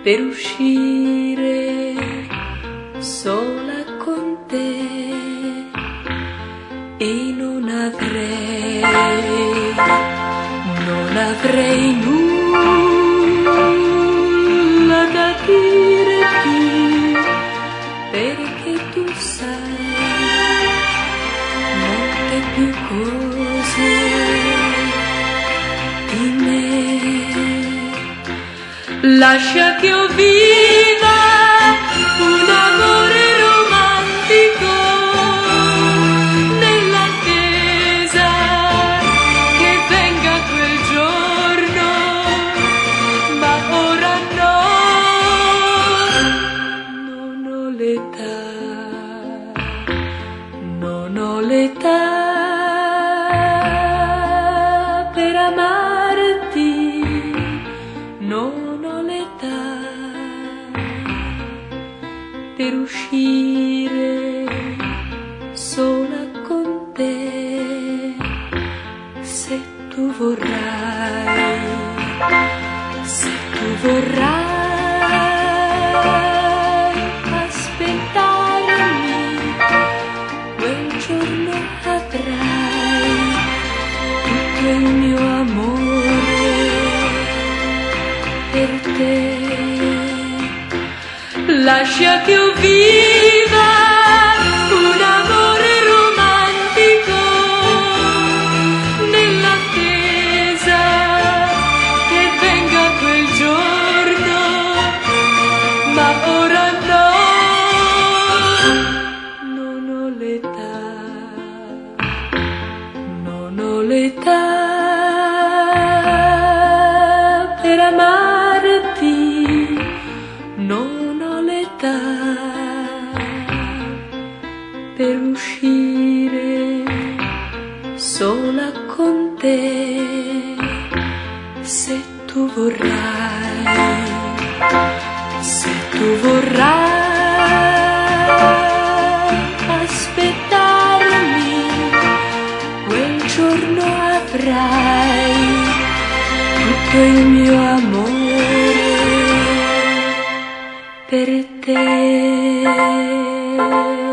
per uscire sola con te, e non avrei nulla da dirti, perché tu sai molte più cose di me. Lascia che io viva un amore romantico nell'attesa che venga quel giorno, ma ora no, non ho l'età, non ho l'età per amarti, non ho l'età per uscire sola con te. Se tu vorrai, se tu vorrai aspettarmi, quel giorno avrai tutto il mio amore per te. Lascia che io viva un amore romantico nell'attesa che venga quel giorno, ma ora no, non ho l'età, non ho l'età per amarti, non ho l'età per uscire sola con te. Se tu vorrai, se tu vorrai aspettarmi, quel giorno avrai tutto il mio amore per te.